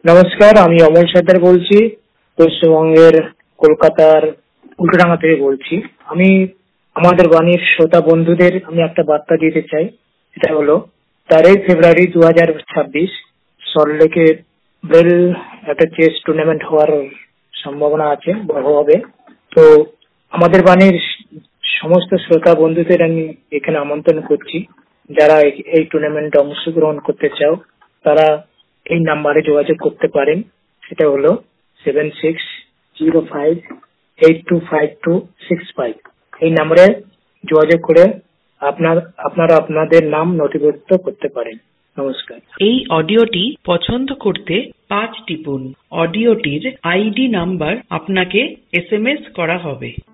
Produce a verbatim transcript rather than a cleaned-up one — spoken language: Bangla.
নমস্কার, আমি অমল সর্দার বলছি, পশ্চিমবঙ্গের কলকাতার উল্টোডাঙ্গা থেকে বলছি। আমি আমাদের বাণীর শ্রোতা বন্ধুদের আমি একটা বার্তা দিতে চাই। সেটা হলো তেরোই ফেব্রুয়ারি দু হাজার ছাব্বিশ সল্টলেকে বেল একটা চেস টুর্নামেন্ট হওয়ার সম্ভাবনা আছে, বড় হবে। তো আমাদের বাণীর সমস্ত শ্রোতা বন্ধুদের আমি এখানে আমন্ত্রণ করছি, যারা এই টুর্নামেন্টে অংশগ্রহণ করতে চাও তারা এই নাম্বারে যোগাযোগ করতে পারেন। সেটা হলো seven six zero five eight two five two six five. এই নাম্বারে যোগাযোগ করে আপনার আপনারা আপনাদের নাম নথিভুক্ত করতে পারেন। নমস্কার। এই অডিওটি পছন্দ করতে পাঁচ টিপুন। অডিওটির আইডি নাম্বার আপনাকে এস এম এস করা হবে।